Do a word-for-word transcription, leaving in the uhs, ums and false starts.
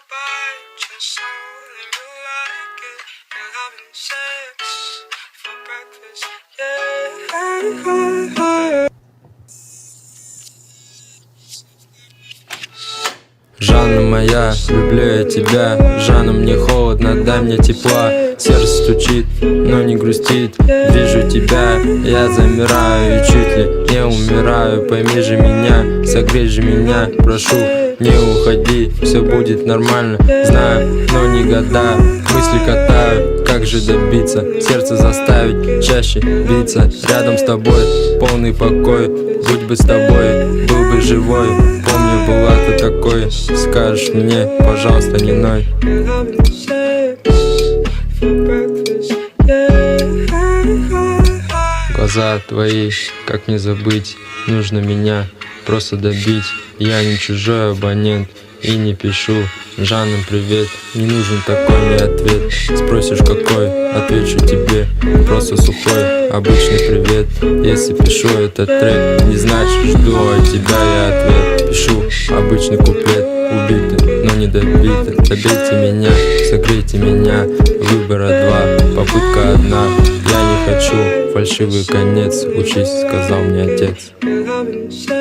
bite your soul and you like it. You're having sex for breakfast, yeah. Жанна моя, люблю я тебя. Жанна, мне холодно, дай мне тепла. Сердце стучит, но не грустит. Вижу тебя, я замираю и чуть ли не умираю. Пойми же меня, согрей же меня, прошу, не уходи, все будет нормально. Знаю, но не гадаю, мысли катают. Как же добиться, сердце заставить чаще биться. Рядом с тобой полный покой, будь бы с тобой, был бы живой. Помню, была ты такой, скажешь мне, пожалуйста, не ной. Глаза твои, как не забыть, нужно меня просто добить. Я не чужой абонент и не пишу Жанна, привет, не нужен такой мне ответ. Спросишь какой, отвечу тебе просто сухой, обычный привет. Если пишу этот трек, не значит жду от тебя я ответ. Пишу обычный куплет, убитый, но не добитый. Добейте меня, согрейте меня, выбора два, попытка одна. Я не хочу фальшивый конец, учись, сказал мне отец.